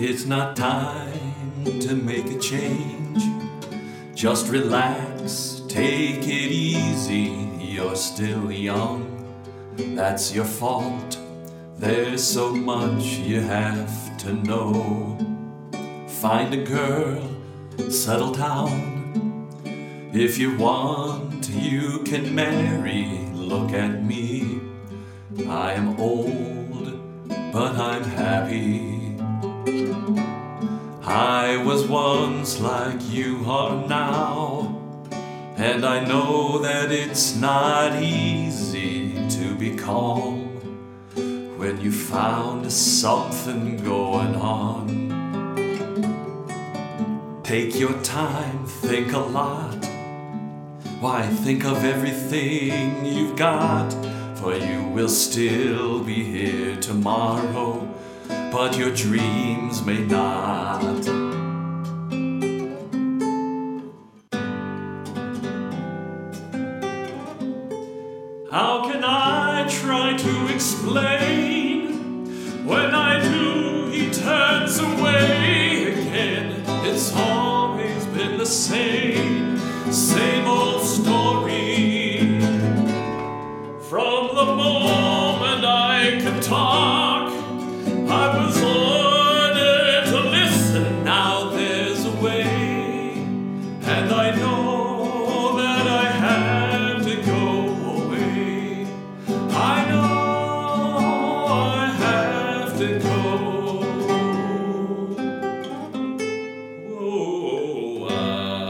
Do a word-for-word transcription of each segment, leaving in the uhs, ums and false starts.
It's not time to make a change. Just relax, take it easy. You're still young, that's your fault. There's so much you have to know. Find a girl, settle down. If you want, you can marry. Look at me, I am old, but I'm happy. I was once like you are now, and I know that it's not easy to be calm when you found something going on. Take your time, think a lot. Why, think of everything you've got, for you will still be here tomorrow, but your dreams may not. How can I try to explain? When I do, he turns away again. It's always been the same, same old story. From the moment I could talk, I was ordered to listen. Now there's a way, and I know that I have to go away. I know I have to go. Oh, I...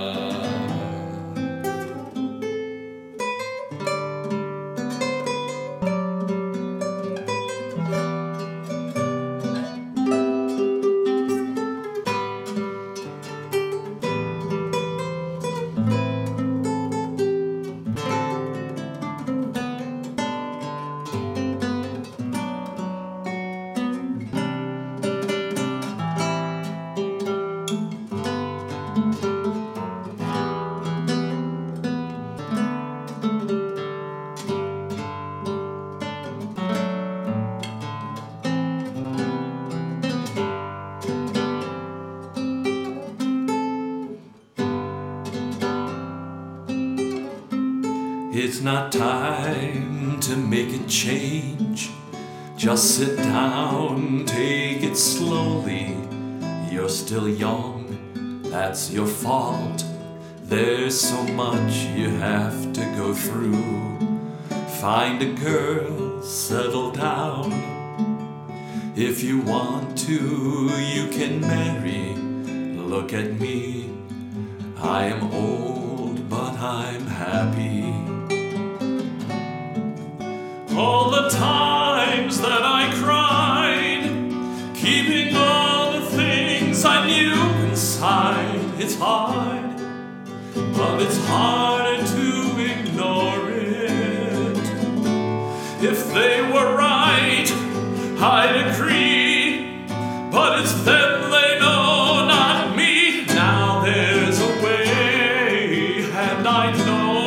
It's not time to make a change. Just sit down, take it slowly. You're still young, that's your fault. There's so much you have to go through. Find a girl, settle down. If you want to, you can marry. Look at me, I am old, but I'm happy. All the times that I cried, keeping all the things I knew inside. It's hard, but it's harder to ignore it. If they were right, I'd agree, but it's them they know, not me. Now there's a way, and I know